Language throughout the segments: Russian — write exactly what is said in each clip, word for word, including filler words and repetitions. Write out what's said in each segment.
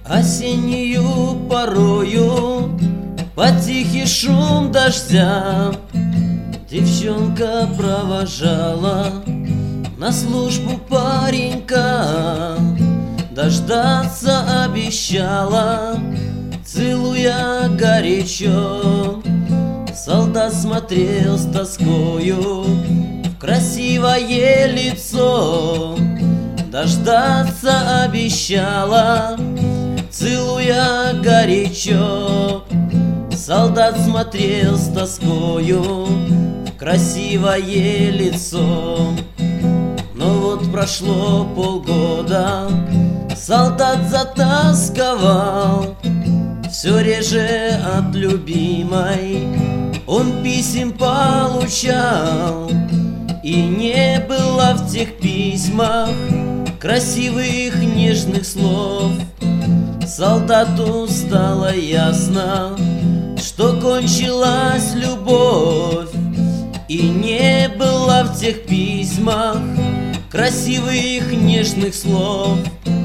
Осеннюю порою под тихий шум дождя девчонка провожала на службу паренька. Дождаться обещала, целуя горячо. Солдат смотрел с тоскою в красивое лицо. Дождаться обещала, целуя горячо. Солдат смотрел с тоскою в красивое лицо. Но вот прошло полгода, солдат затасковал. Все реже от любимой он писем получал. И не было в тех письмах красивых нежных слов. Солдату стало ясно, что кончилась любовь. И не было в тех письмах красивых нежных слов.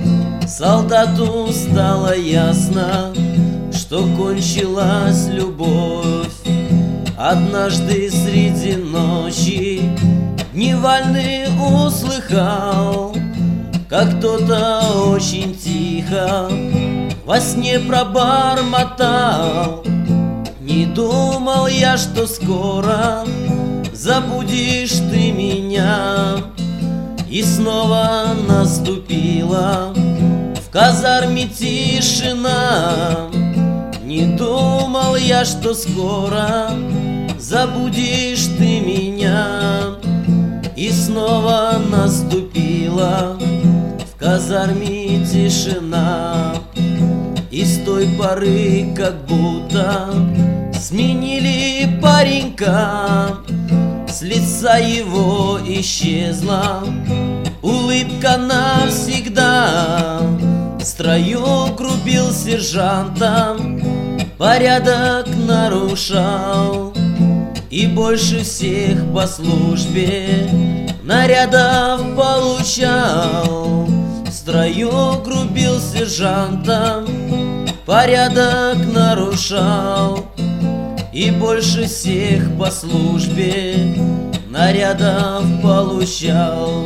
Солдату стало ясно, что кончилась любовь. Однажды среди ночи Дневальный услыхал, как кто-то очень тихо во сне пробормотал: не думал я, что скоро забудешь ты меня. И снова наступила в казарме тишина. Не думал я, что скоро забудешь ты меня. И снова наступила в казарме тишина. И с той поры как будто сменили паренька. С лица его исчезла улыбка навсегда. В строю грубил сержантом, порядок нарушал. И больше всех по службе нарядов получал. В строю грубил сержантом, порядок нарушал. И больше всех по службе нарядов получал.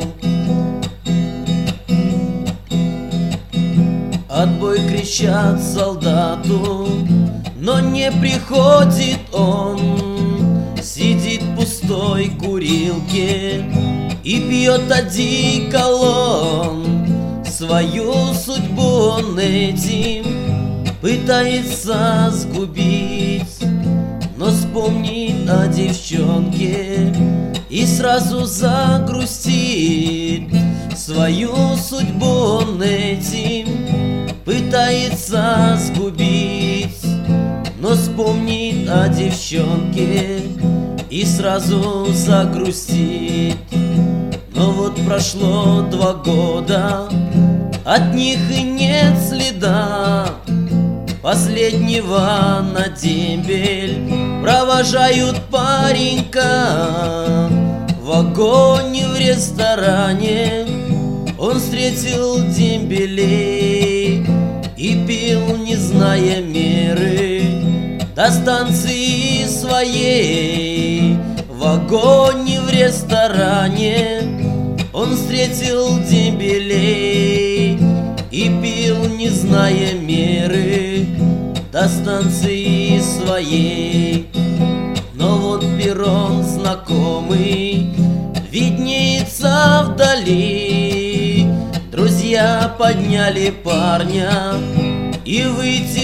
Отбой кричат солдату, но не приходит он. Сидит в пустой курилке и пьет одеколон. Свою судьбу он этим пытается сгубить, но вспомнит о девчонке и сразу загрустит. Свою судьбу он этим пытается сгубить, но вспомнит о девчонке и сразу загрустит. Но вот прошло два года, от них и нет следа. Последнего на дембель провожают паренька. В вагоне в ресторане он встретил дембелей и пил, не зная меры, до станции своей. В вагоне в ресторане он встретил дембелей и пил, не зная меры, до станции своей. Но вот перрон знакомый виднеется вдали. Друзья подняли парня и выйти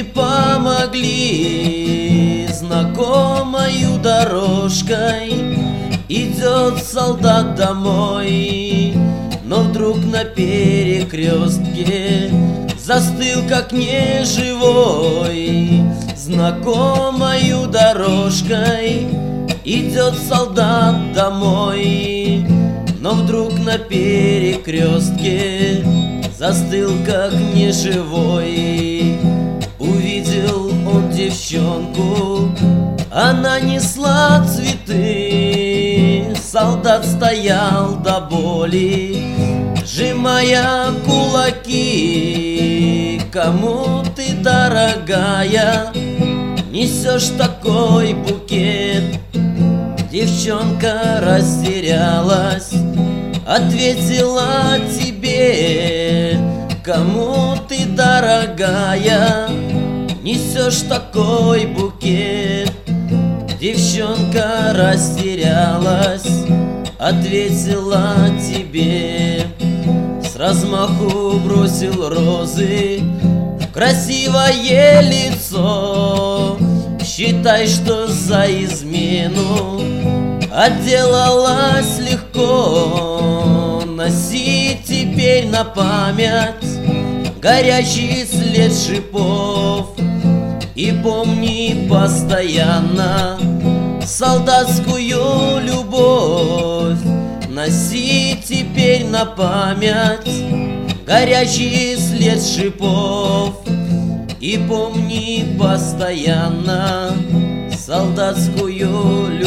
помогли. Знакомою дорожкой идет солдат домой, но вдруг на перекрестке застыл как неживой. Знакомою дорожкой идет солдат домой, но вдруг на перекрестке застыл как неживой. Увидел он девчонку, она несла цветы. Солдат стоял до боли, сжимая кулаки. кому ты, дорогая, несешь такой букет? Девчонка растерялась, ответила тебе: кому ты, дорогая, несешь такой букет? Девчонка растерялась, ответила тебе. С размаху бросил розы в красивое лицо. Считай, что за измену отделалась легко. Носи теперь на память горячий след шипов и помни постоянно солдатскую любовь. Носи теперь на память горячий след шипов и помни постоянно солдатскую любовь.